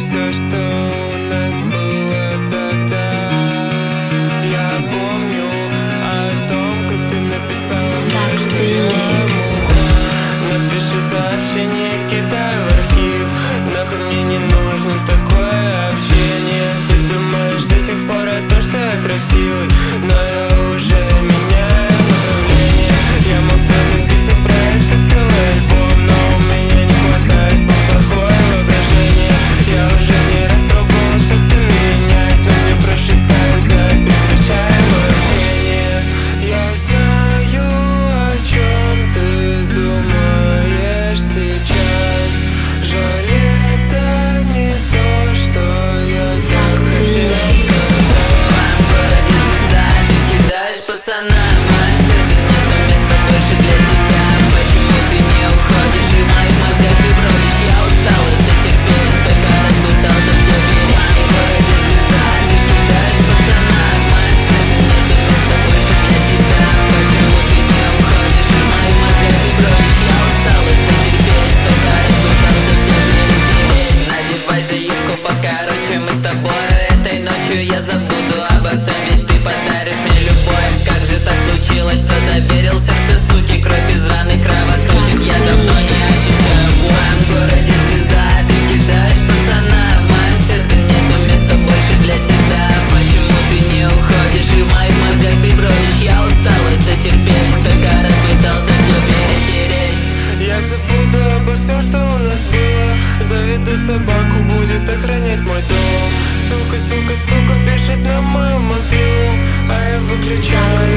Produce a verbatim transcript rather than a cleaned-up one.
все, что у нас было тогда. Я помню о том, как ты написала мне, что я мудак. Напиши сообщение, кидай в архив. Нахуй мне не нужно такое общение. Ты думаешь до сих пор о том, что я красивый, но я уже меняю направление. Я мог бы написать про это целый альбом, но у меня не хватает слов, плохое воображение. Я уже не раз пробовал что-то менять, но мне проще сказать: прекращаем общение. Я знаю, о чем ты думаешь сейчас. Жаль, это не то, что я так хотел сказать. В городе звезда, ты кидаешь пацана. В моем сердце нету места больше для тебя. Почему ты не уходишь и в моих мозгах ты бродишь? Я устал это терпеть, столько раз пытался все перейти. В городе звезда, ты кидаешь пацана. В моем сердце нету места больше для тебя. Почему ты не уходишь и в моих мозгах ты бродишь? Я устал это терпеть, столько раз пытался все перетереть. Надевай же юбку покороче, мы с тобой этой ночью я забуду обо всем, ведь ты подаришь мне любовь. Как же так случилось, что доверил сердце суки? Кровь из раны кровоточит, я давно не ощущаю боль. В моем городе звезда, ты кидаешь пацана. В моем сердце нету места больше для тебя. Почему ты не уходишь и в моих мозгах ты бродишь? Я устал это терпеть, столько раз пытался все перетереть. Я забуду обо всем, что у нас было. Заведу собаку, будет охранять мой дом. Сука, сука, сука, пишет на мою мобилу, а я выключаю